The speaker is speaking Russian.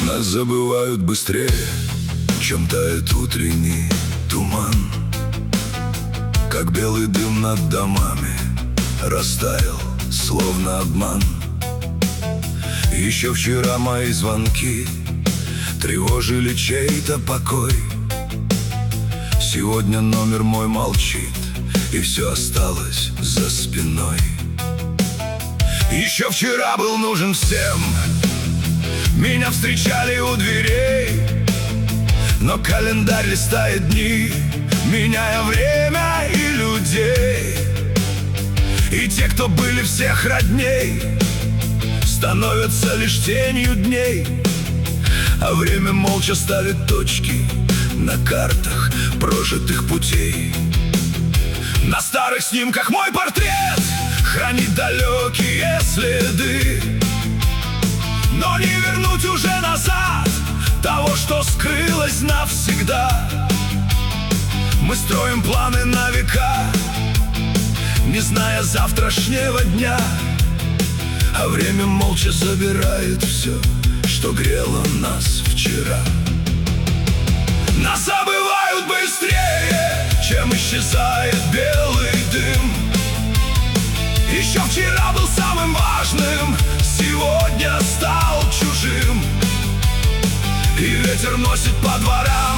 Нас забывают быстрее, чем тает утренний туман. Как белый дым над домами растаял, словно обман. Еще вчера мои звонки тревожили чей-то покой. Сегодня номер мой молчит, и все осталось за спиной. Еще вчера был нужен всем, меня встречали у дверей, но календарь листает дни, меняя время и людей. И те, кто были всех родней, становятся лишь тенью дней. А время молча ставит точки на картах прожитых путей. На старых снимках мой портрет хранит далекие следы, но не вернуть уже назад того, что скрылось навсегда. Мы строим планы на века, не зная завтрашнего дня, а время молча забирает все, что грело нас вчера. Нас забывают быстрее, чем исчезает белый дым. Еще вчера был самым важным, сегодня стал чужим. И ветер носит по дворам